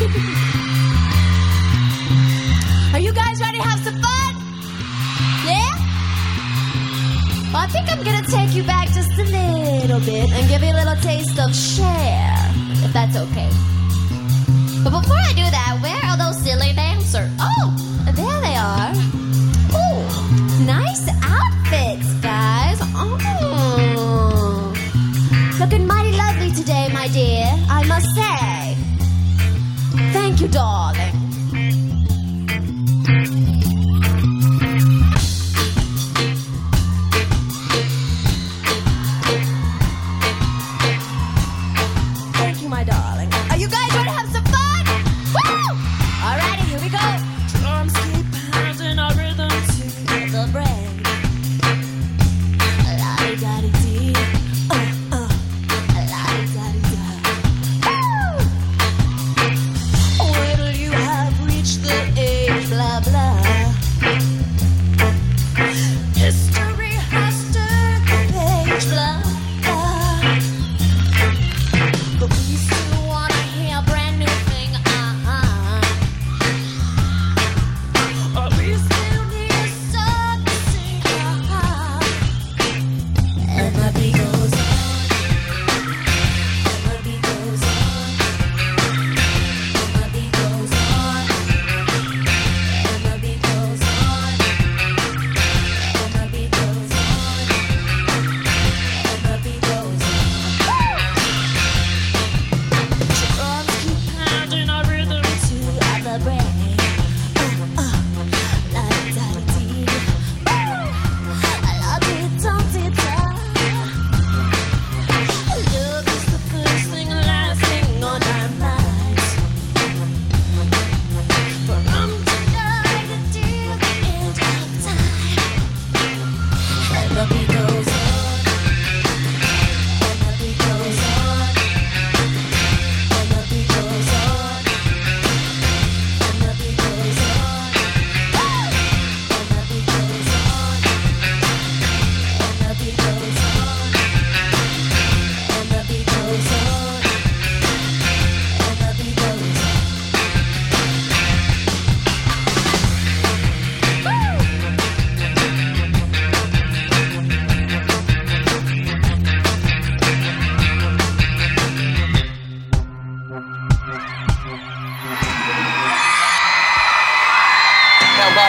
Are you guys ready to have some fun? Yeah? Well, I think I'm gonna take you back just a little bit and give you a little taste of Cher, if that's okay. But before I do that, where are those silly dancers? Oh, there they are. Oh, nice outfits, guys. Oh, looking mighty lovely today, my dear, I must say. Thank you, darling.